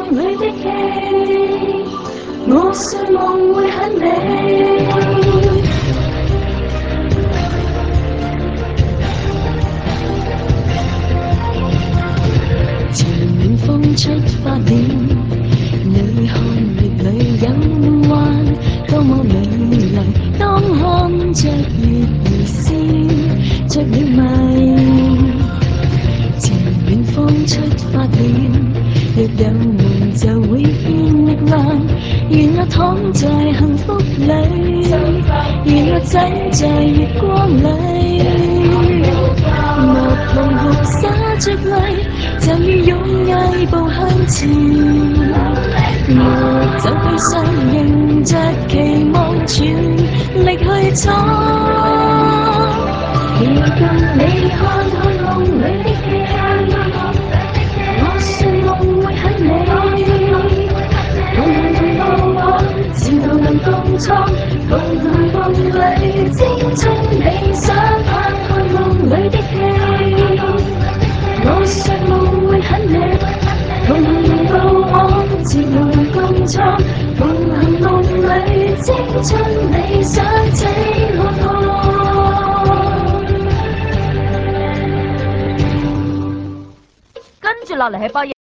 里的戲，我說夢會很美。前面風出發了，你看月裏有幻，多麼美麗。當看着月兒笑着了迷，前面風出發了，若有夢就會變力量。願我躺在幸福裏，願我走在月光裏。莫忘學灑着淚，就要勇毅步向前。我走悲傷，迎着期望，全力去闖。而共你看看夢裏的戲，我說夢會很美。共同步往，前途能共創，共同夢裏青春理想。看看夢裏的戲，我說夢會很美。共同步往，前途能共創，共同夢裏青春理想，請看看。 跟住落嚟係播。